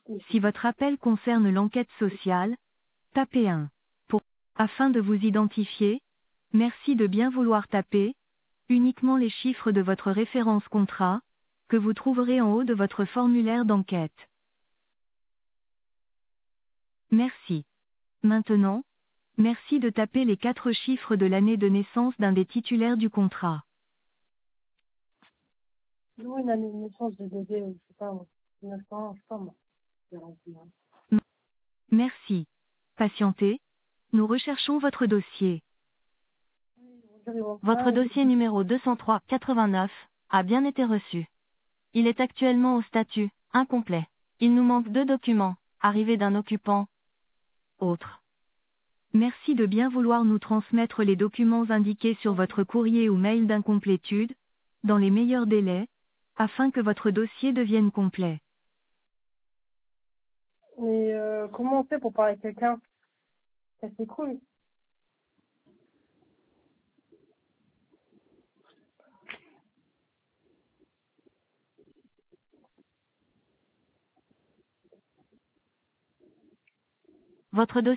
Si votre appel concerne l'enquête sociale, tapez 1. Afin de vous identifier, merci de bien vouloir taper uniquement les chiffres de votre référence contrat, que vous trouverez en haut de votre formulaire d'enquête. Merci. Maintenant, merci de taper les 4 chiffres de l'année de naissance d'un des titulaires du contrat. Nous, une année de naissance de bébé, je sais pas, 900, je sais pas moi. Merci. Patientez. Nous recherchons votre dossier. Votre dossier numéro 203-89 a bien été reçu. Il est actuellement au statut incomplet. Il nous manque 2 documents, arrivés d'un occupant. Autre. Merci de bien vouloir nous transmettre les documents indiqués sur votre courrier ou mail d'incomplétude, dans les meilleurs délais, afin que votre dossier devienne complet. Mais comment on fait pour parler à quelqu'un? Ça c'est cool. Votre dossier